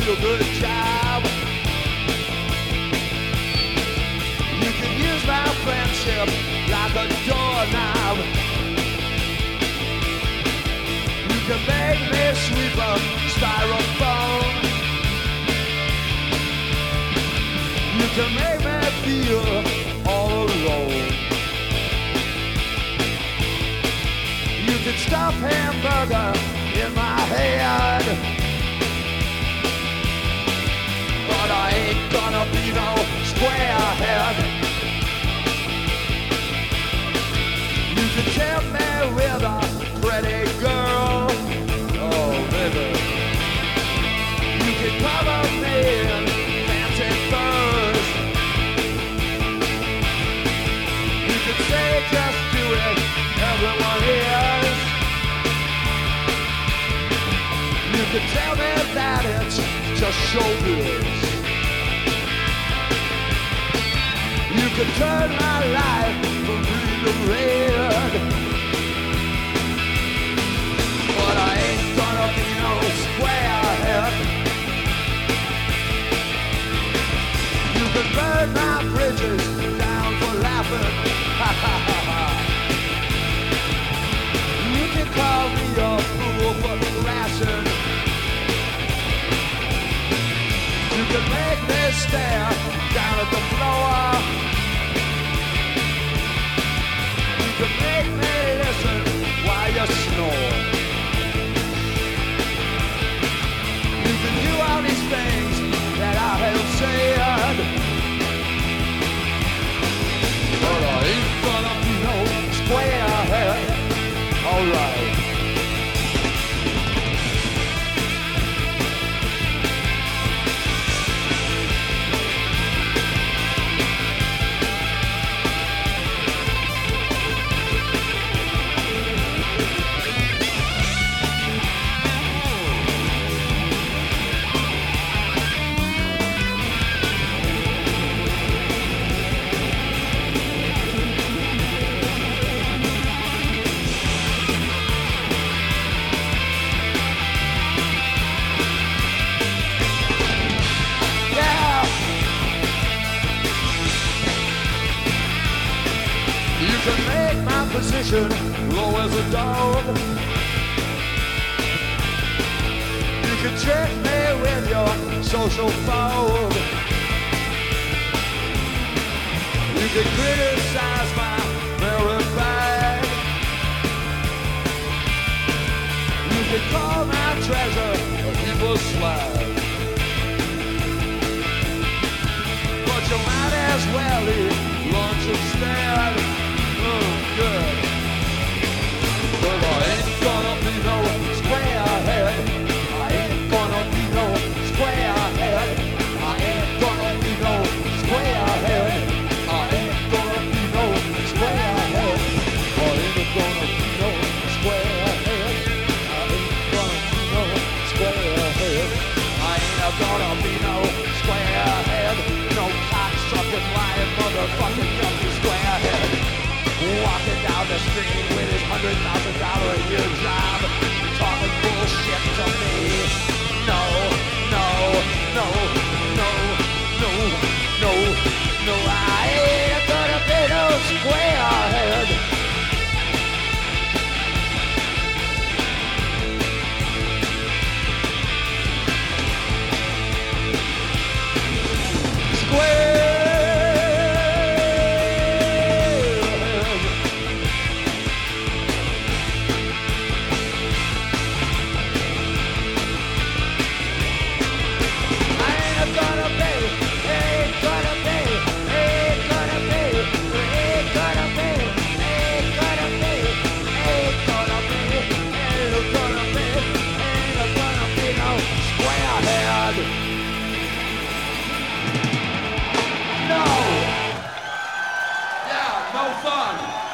real good job. You can use my friendship like a doorknob. You can make me sweep a styrofoam. You can make me feel all alone. You can stuff hamburger in my head, but I ain't gonna be no squarehead. You can tempt me with a pretty girl, oh baby. You can cover me in fancy furs. You can say just do it, everyone hears. You can tell me that it's just showbiz. You can turn my life from green to red, but I ain't gonna be no squarehead. You can burn my bridges down for laughing. Ha ha ha ha. You can call me a fool for crashing. You can make me stare down at the floor. You can make me listen while you snore. You can do all these things that I have said, but I ain't gonna be no squarehead. Alright. Position low as a dog. You can check me with your social phone. You can criticize my very bag. You can call my treasure a heap of swag, but you might as well eat lunch instead. Good. But I ain't gonna be no squarehead. I ain't gonna be no squarehead. I ain't gonna be no squarehead. I ain't gonna be no squarehead. I ain't gonna be no squarehead. I ain't gonna be no squarehead. I ain't gonna be no squarehead. No cocksucking lying motherfucking yuppie squarehead. Walking down the street with his $100,000 a year job, talking bullshit to me. No, no, no, no, no, no, no, I ain't gonna be no squarehead. Square. No! Yeah, no fun!